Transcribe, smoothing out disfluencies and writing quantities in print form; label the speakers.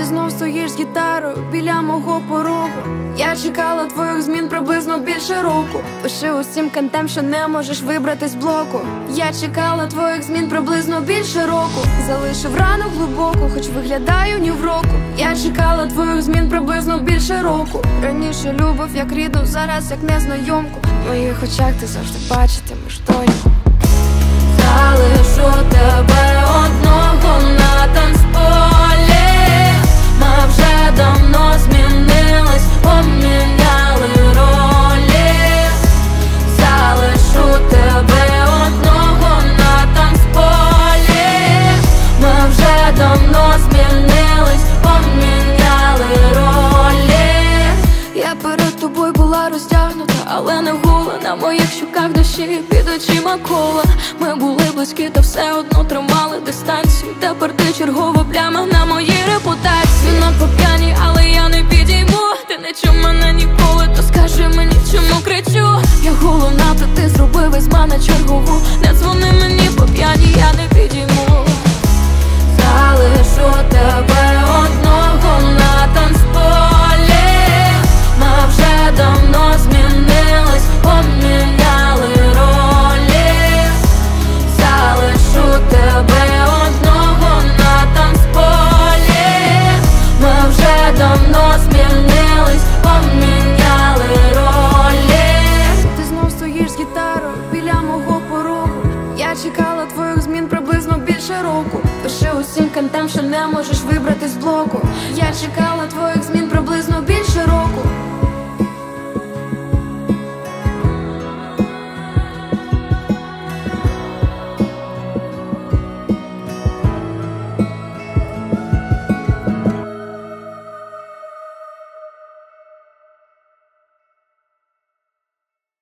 Speaker 1: знов стоїш з гітарою біля мого порогу. Я чекала твоїх змін приблизно більше року. Пиши усім кантам, що не можеш вибрати з блоку. Я чекала твоїх змін приблизно більше року. Залишив рану глибоку, хоч виглядаю ні в року. Я чекала твоїх змін приблизно більше року. Раніше любов як рідну, зараз як незнайомку. В моїх очах ти завжди бачитимеш доньку.
Speaker 2: Залишу тебе одного на танцполі. Ми вже давно змінились, поміняли ролі. Залишу тебе одного на танцполі. Ми вже давно змінились, поміняли ролі.
Speaker 1: Я перед тобою була роздягнута, але не гола. На моїх щоках дощі, під очима кола. Ми були близькі, та все одно тримали дистанцію. Тепер ти чергова пляма на моїй репутації. Надто п'яні, але я не підійму. Ти не чув мене ніколи, то скажи мені, чому кричу. Я головна, то ти зробив із мене чергову. Не дзвони мені по п'яні, я не підійму.
Speaker 2: Залишу тебе одного на танцполі. Ми вже давно змінились, поміняли ролі. Залишу тебе одного на танцполі. Ми вже давно змінились, поміняли ролі.
Speaker 1: Ти знов стоїш з гітарою біля мого порогу. Я чекала твоїх змін приблизно більше року. Пиши усім кантам, що не можеш вибрати з блоку. Я чекала твоїх змін приблизно більше року.